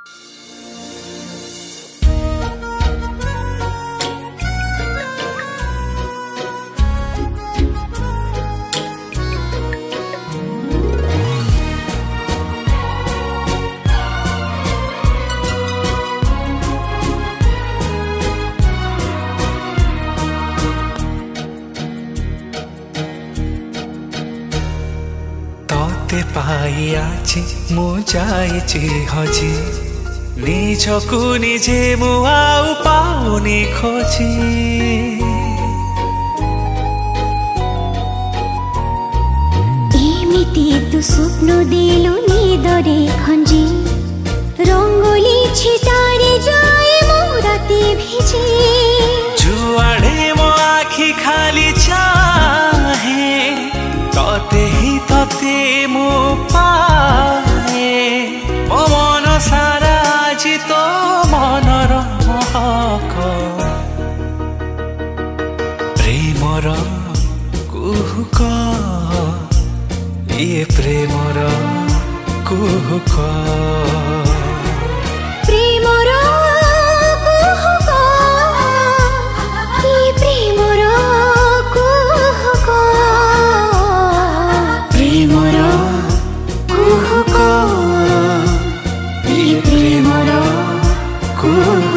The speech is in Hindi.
ते पाई आछि मु जाइछि हजी निजकु निजे मु आउ पाउनी खोजी एमिति तु स्वप्न दिलु निदरे खंजी रंगोली छिटारे जाए मो राती भिजे जुआड़े मो आखि खाली चाहे तते ही तते मो पाए मो मन सारा आज तो मनर महक प्रेमर कुहुक ये प्रेमर कुहुक प्रेमर कुहुक ये प्रेमर कुहुक प्रेमर कुहुक ये प्रेमर कुहुक